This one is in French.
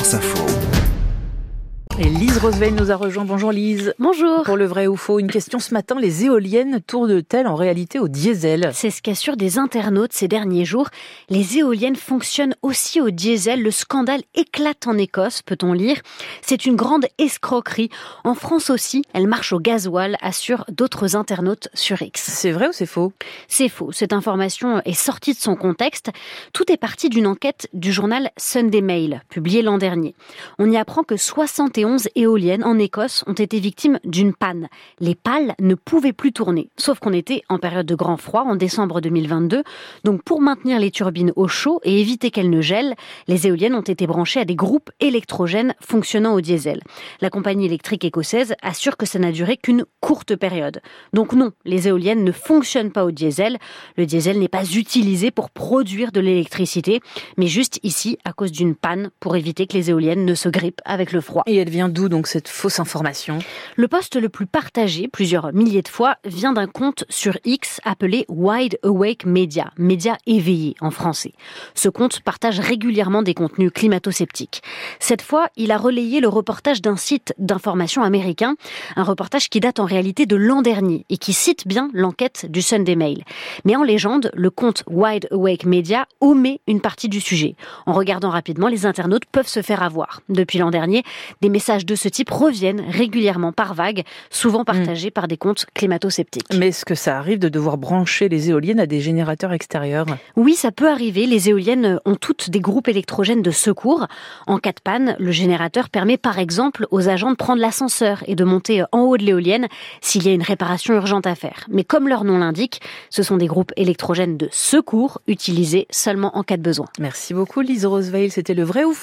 France Info. Et Lise Roosevelt nous a rejoint. Bonjour Lise. Bonjour. Pour le vrai ou faux, une question ce matin, les éoliennes tournent-elles en réalité au diesel ? C'est ce qu'assurent des internautes ces derniers jours. Les éoliennes fonctionnent aussi au diesel. Le scandale éclate en Écosse, peut-on lire. C'est une grande escroquerie. En France aussi, elles marchent au gasoil, assurent d'autres internautes sur X. C'est vrai ou c'est faux ? C'est faux. Cette information est sortie de son contexte. Tout est parti d'une enquête du journal Sunday Mail, publiée l'an dernier. On y apprend que 71 éoliennes en Écosse ont été victimes d'une panne. Les pales ne pouvaient plus tourner. Sauf qu'on était en période de grand froid, en décembre 2022. Donc pour maintenir les turbines au chaud et éviter qu'elles ne gèlent, les éoliennes ont été branchées à des groupes électrogènes fonctionnant au diesel. La compagnie électrique écossaise assure que ça n'a duré qu'une courte période. Donc non, les éoliennes ne fonctionnent pas au diesel. Le diesel n'est pas utilisé pour produire de l'électricité, mais juste ici à cause d'une panne pour éviter que les éoliennes ne se grippent avec le froid. Et elle vient d'où donc cette fausse information ? Le post le plus partagé, plusieurs milliers de fois, vient d'un compte sur X appelé Wide Awake Media, média éveillé en français. Ce compte partage régulièrement des contenus climato-sceptiques. Cette fois, il a relayé le reportage d'un site d'information américain, un reportage qui date en réalité de l'an dernier et qui cite bien l'enquête du Sunday Mail. Mais en légende, le compte Wide Awake Media omet une partie du sujet. En regardant rapidement, les internautes peuvent se faire avoir. Depuis l'an dernier, des messages de ce type reviennent régulièrement par vagues, souvent partagés par des comptes climato-sceptiques. Mais est-ce que ça arrive de devoir brancher les éoliennes à des générateurs extérieurs ? Oui, ça peut arriver. Les éoliennes ont toutes des groupes électrogènes de secours. En cas de panne, le générateur permet par exemple aux agents de prendre l'ascenseur et de monter en haut de l'éolienne s'il y a une réparation urgente à faire. Mais comme leur nom l'indique, ce sont des groupes électrogènes de secours utilisés seulement en cas de besoin. Merci beaucoup Lise Roosevelt, c'était le vrai ou faux ?